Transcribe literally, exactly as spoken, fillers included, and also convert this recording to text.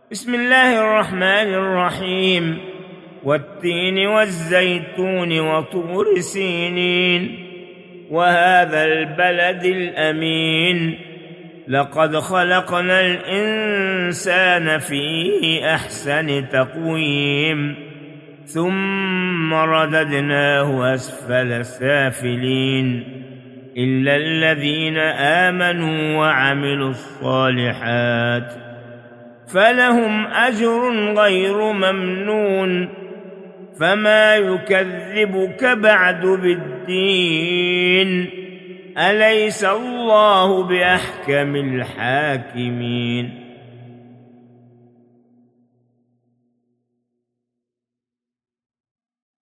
بسم الله الرحمن الرحيم. والتين والزيتون وطور سينين وهذا البلد الأمين لقد خلقنا الإنسان في أحسن تقويم ثم رددناه أسفل سافلين إلا الذين آمنوا وعملوا الصالحات فلهم أجر غير ممنون فما يكذبك بعد بالدين أليس الله بأحكم الحاكمين.